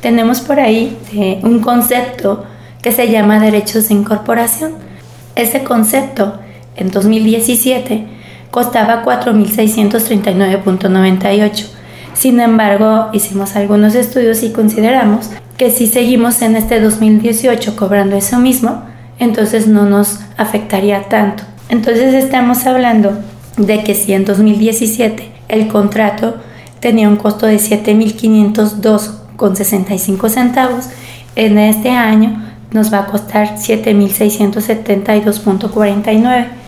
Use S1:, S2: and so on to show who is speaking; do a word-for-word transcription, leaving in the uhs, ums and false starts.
S1: tenemos por ahí eh, un concepto que se llama derechos de incorporación. Ese concepto en dos mil diecisiete costaba cuatro mil seiscientos treinta y nueve punto noventa y ocho. Sin embargo, hicimos algunos estudios y consideramos que si seguimos en este dos mil dieciocho cobrando eso mismo, entonces no nos afectaría tanto. Entonces estamos hablando de que si en dos mil diecisiete el contrato tenía un costo de siete mil quinientos dos con sesenta y cinco centavos, en este año nos va a costar siete mil seiscientos setenta y dos punto cuarenta y nueve.